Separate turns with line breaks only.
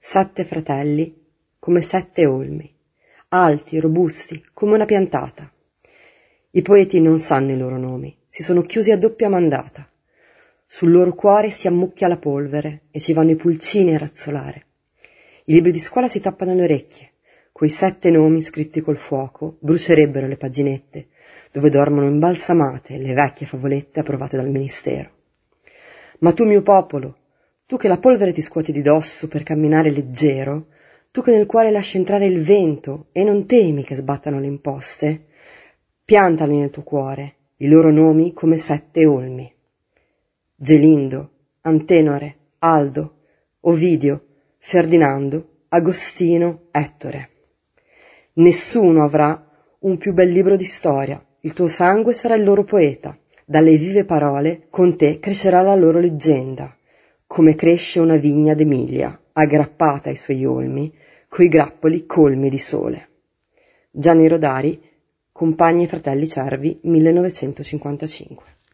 7 fratelli, come 7 olmi, alti, robusti, come una piantata. I poeti non sanno i loro nomi, si sono chiusi a doppia mandata. Sul loro cuore si ammucchia la polvere e ci vanno i pulcini a razzolare. I libri di scuola si tappano le orecchie, quei 7 nomi scritti col fuoco brucierebbero le paginette, dove dormono imbalsamate le vecchie favolette approvate dal ministero. Ma tu, mio popolo, tu che la polvere ti scuoti di dosso per camminare leggero, tu che nel cuore lasci entrare il vento e non temi che sbattano le imposte, piantali nel tuo cuore, i loro nomi come 7 olmi. Gelindo, Antenore, Aldo, Ovidio, Ferdinando, Agostino, Ettore. Nessuno avrà un più bel libro di storia, il tuo sangue sarà il loro poeta, dalle vive parole con te crescerà la loro leggenda, come cresce una vigna d'Emilia, aggrappata ai suoi olmi, coi grappoli colmi di sole. Gianni Rodari, Compagni e Fratelli Cervi, 1955.